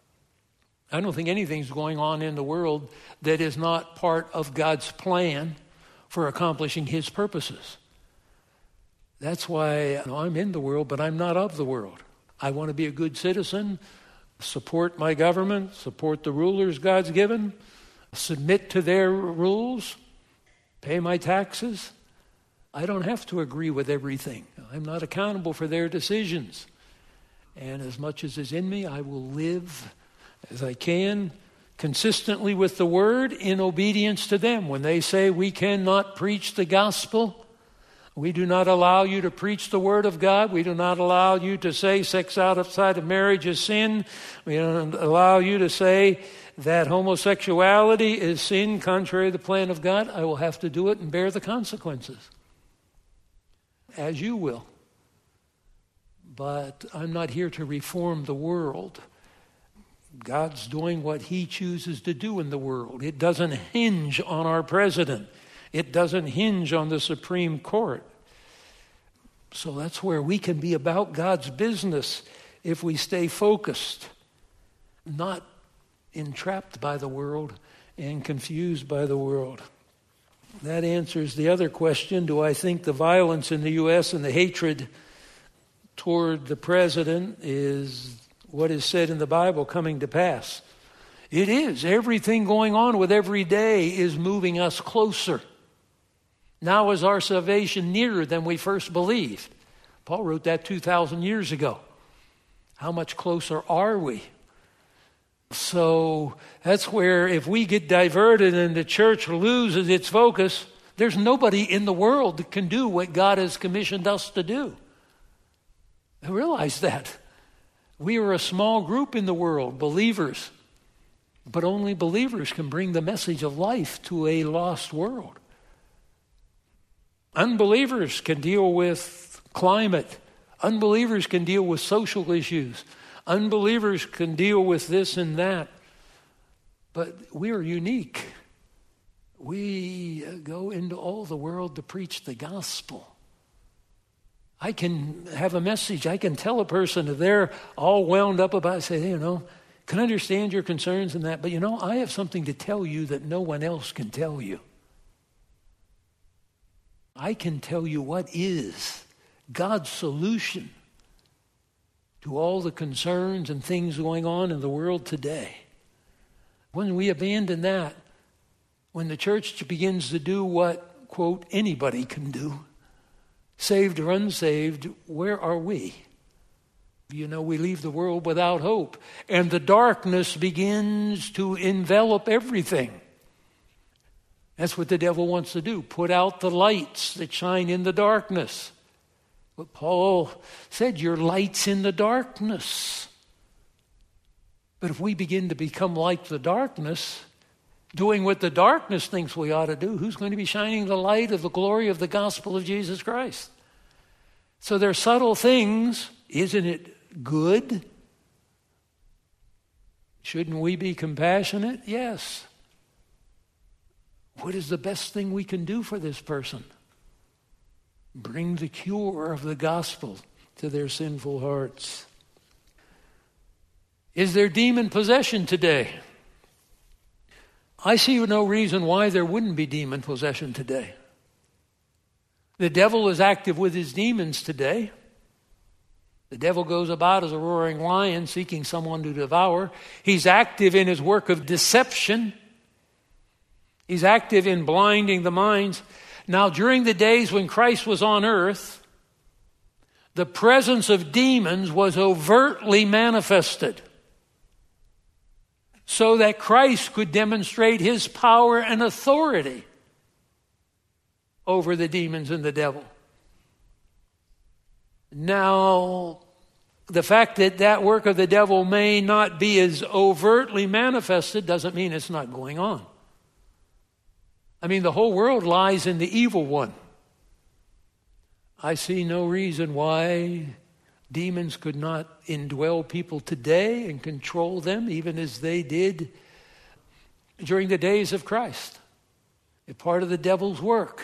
I don't think anything's going on in the world that is not part of God's plan for accomplishing his purposes. That's why I'm in the world, but I'm not of the world. I want to be a good citizen, support my government, support the rulers God's given, submit to their rules, pay my taxes. I don't have to agree with everything. I'm not accountable for their decisions. And as much as is in me, I will live as I can, consistently with the word, in obedience to them. When they say we cannot preach the gospel, we do not allow you to preach the word of God. We do not allow you to say sex outside of marriage is sin. We don't allow you to say that homosexuality is sin contrary to the plan of God. I will have to do it and bear the consequences, as you will. But I'm not here to reform the world. God's doing what he chooses to do in the world. It doesn't hinge on our president. It doesn't hinge on the Supreme Court. So that's where we can be about God's business if we stay focused, not entrapped by the world and confused by the world. That answers the other question. Do I think the violence in the U.S. and the hatred toward the president is what is said in the Bible coming to pass? It is. Everything going on with every day is moving us closer. Now is our salvation nearer than we first believed. Paul wrote that 2,000 years ago. How much closer are we? So that's where if we get diverted and the church loses its focus, there's nobody in the world that can do what God has commissioned us to do. I realize that. We are a small group in the world, believers. But only believers can bring the message of life to a lost world. Unbelievers can deal with climate. Unbelievers can deal with social issues. Unbelievers can deal with this and that. But we are unique. We go into all the world to preach the gospel. I can have a message. I can tell a person if they're all wound up about it, say, can understand your concerns and that, but I have something to tell you that no one else can tell you. I can tell you what is God's solution to all the concerns and things going on in the world today. When we abandon that, when the church begins to do what, quote, anybody can do, saved or unsaved, where are we? We leave the world without hope, and the darkness begins to envelop everything. That's what the devil wants to do, put out the lights that shine in the darkness. But Paul said, your light's in the darkness. But if we begin to become like the darkness, doing what the darkness thinks we ought to do, who's going to be shining the light of the glory of the gospel of Jesus Christ? So they're subtle things. Isn't it good? Shouldn't we be compassionate? Yes. What is the best thing we can do for this person? Bring the cure of the gospel to their sinful hearts. Is there demon possession today? I see no reason why there wouldn't be demon possession today. The devil is active with his demons today. The devil goes about as a roaring lion seeking someone to devour. He's active in his work of deception. He's active in blinding the minds. Now, during the days when Christ was on earth, the presence of demons was overtly manifested so that Christ could demonstrate his power and authority over the demons and the devil. Now, the fact that that work of the devil may not be as overtly manifested doesn't mean it's not going on. The whole world lies in the evil one. I see no reason why demons could not indwell people today and control them, even as they did during the days of Christ. It's part of the devil's work.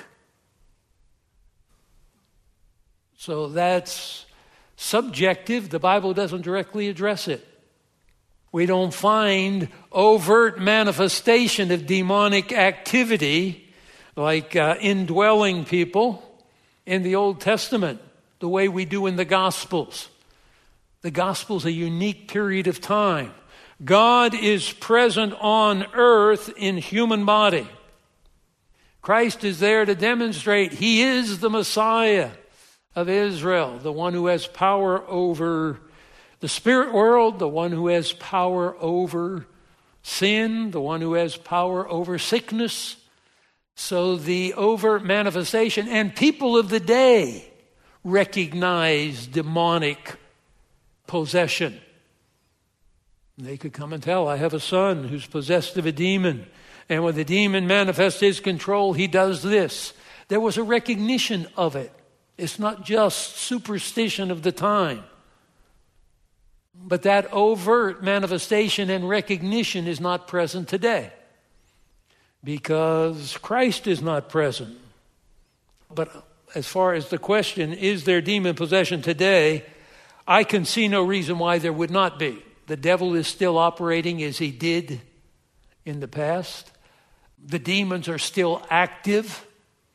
So that's subjective. The Bible doesn't directly address it. We don't find overt manifestation of demonic activity like indwelling people in the Old Testament the way we do in the Gospels. The Gospel's a unique period of time. God is present on earth in human body. Christ is there to demonstrate he is the Messiah of Israel, the one who has power over the spirit world, the one who has power over sin, the one who has power over sickness. So the overt manifestation, and people of the day recognize demonic possession. They could come and tell, I have a son who's possessed of a demon, and when the demon manifests his control, he does this. There was a recognition of it. It's not just superstition of the time. But that overt manifestation and recognition is not present today because Christ is not present. But as far as the question, is there demon possession today, I can see no reason why there would not be. The devil is still operating as he did in the past. The demons are still active.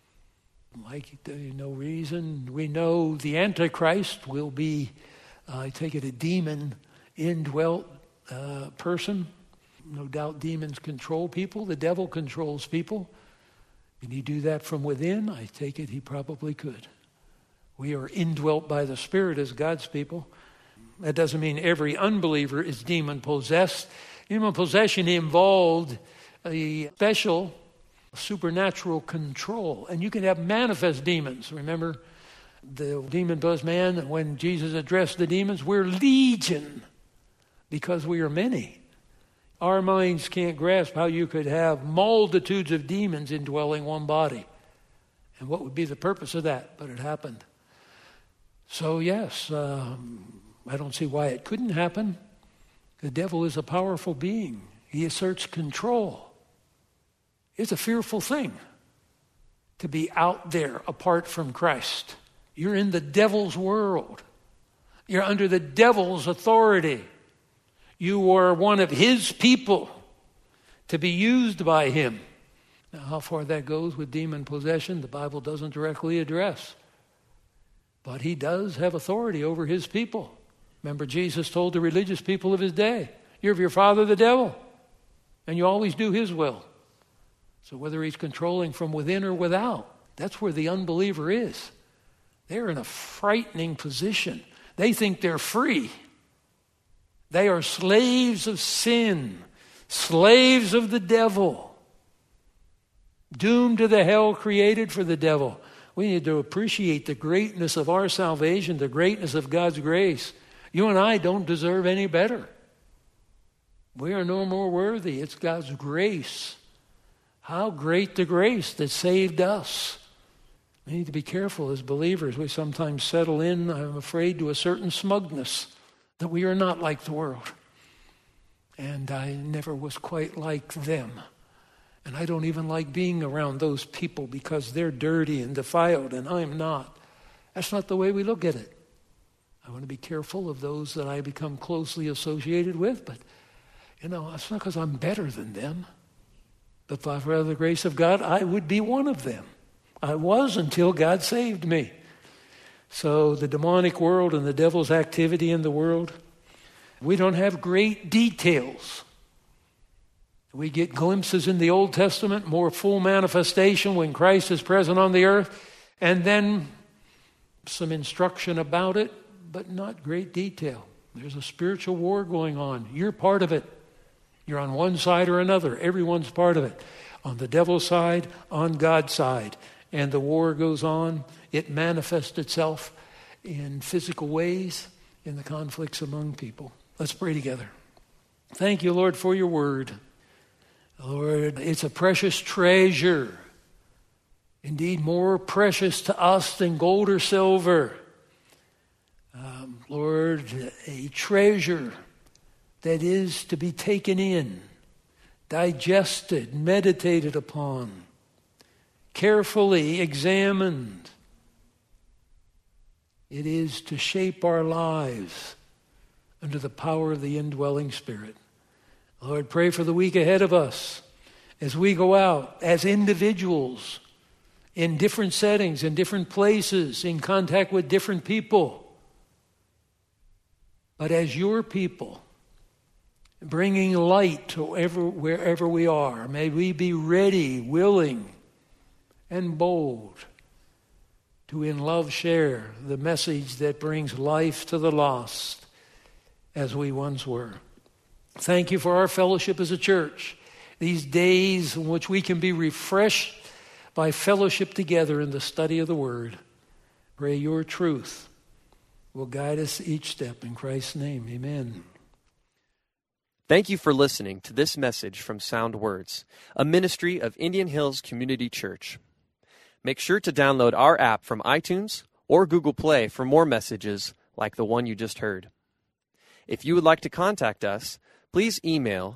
No reason. We know the Antichrist will be, I take it, a demon indwelt person. No doubt demons control people. The devil controls people. Can he do that from within? I take it he probably could. We are indwelt by the Spirit as God's people. That doesn't mean every unbeliever is demon possessed. Demon possession involved a special supernatural control. And you can have manifest demons. Remember the demon-possessed man, when Jesus addressed the demons, we're legion because we are many. Our minds can't grasp how you could have multitudes of demons indwelling one body. And what would be the purpose of that? But it happened. So yes, I don't see why it couldn't happen. The devil is a powerful being. He asserts control. It's a fearful thing to be out there apart from Christ. You're in the devil's world. You're under the devil's authority. You are one of his people to be used by him. Now, how far that goes with demon possession, the Bible doesn't directly address. But he does have authority over his people. Remember, Jesus told the religious people of his day, you're of your father the devil, and you always do his will. So whether he's controlling from within or without, that's where the unbeliever is. They're in a frightening position. They think they're free. They are slaves of sin, slaves of the devil, doomed to the hell created for the devil. We need to appreciate the greatness of our salvation, the greatness of God's grace. You and I don't deserve any better. We are no more worthy. It's God's grace. How great the grace that saved us. We need to be careful as believers. We sometimes settle in, I'm afraid, to a certain smugness that we are not like the world. And I never was quite like them. And I don't even like being around those people because they're dirty and defiled and I'm not. That's not the way we look at it. I want to be careful of those that I become closely associated with, but it's not because I'm better than them. But by the grace of God, I would be one of them. I was until God saved me. So the demonic world and the devil's activity in the world, we don't have great details. We get glimpses in the Old Testament, more full manifestation when Christ is present on the earth, and then some instruction about it, but not great detail. There's a spiritual war going on. You're part of it. You're on one side or another. Everyone's part of it. On the devil's side, on God's side. And the war goes on. It manifests itself in physical ways in the conflicts among people. Let's pray together. Thank you, Lord, for your word. Lord, it's a precious treasure. Indeed, more precious to us than gold or silver. Lord, a treasure that is to be taken in, digested, meditated upon, carefully examined. It is to shape our lives under the power of the indwelling Spirit. Lord, pray for the week ahead of us as we go out as individuals in different settings, in different places, in contact with different people. But as your people, bringing light to wherever we are, may we be ready, willing, and bold to in love share the message that brings life to the lost as we once were. Thank you for our fellowship as a church, these days in which we can be refreshed by fellowship together in the study of the Word. Pray your truth will guide us each step. In Christ's name, amen. Thank you for listening to this message from Sound Words, a ministry of Indian Hills Community Church. Make sure to download our app from iTunes or Google Play for more messages like the one you just heard. If you would like to contact us, please email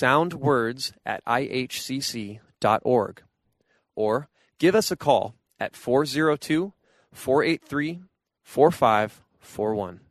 soundwords@ihcc.org or give us a call at 402-483-4541.